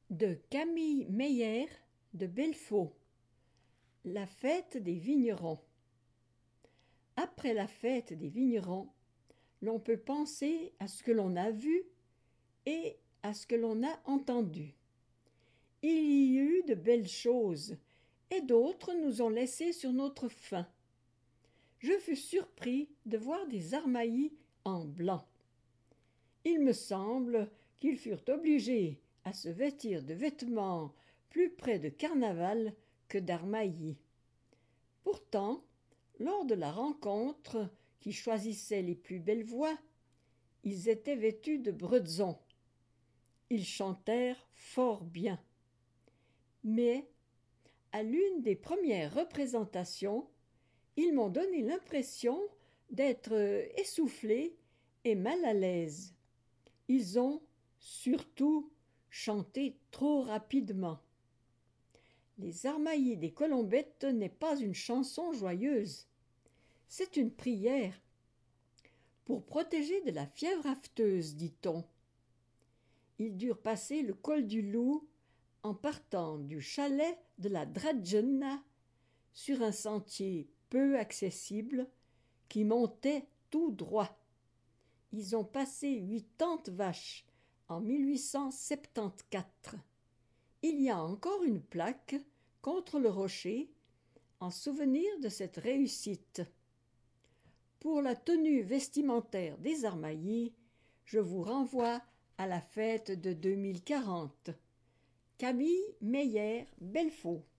De Camille Meyer de Belfaux. La fête des vignerons. Après la fête des vignerons, l'on peut penser à ce que l'on a vu et à ce que l'on a entendu. Il y eut de belles choses, et d'autres nous ont laissés sur notre faim. Je fus surpris de voir des armaillis en blanc. Il me semble qu'ils furent obligés à se vêtir de vêtements plus près de carnaval que d'armaillis. Pourtant, lors de la rencontre qui choisissait les plus belles voix, ils étaient vêtus de bredzons. Ils chantèrent fort bien. Mais, à l'une des premières représentations, ils m'ont donné l'impression d'être essoufflés et mal à l'aise. Ils ont, surtout, chanté trop rapidement. Les Armaillis des Colombettes n'est pas une chanson joyeuse. C'est une prière pour protéger de la fièvre afteuse, dit-on. Ils durent passer le col du Loup en partant du chalet de la Dradjena sur un sentier peu accessible qui montait tout droit. Ils ont passé 80 vaches en 1874. Il y a encore une plaque contre le rocher en souvenir de cette réussite. Pour la tenue vestimentaire des Armaillis, je vous renvoie à la fête de 2040. Camille Meyer Belfaux.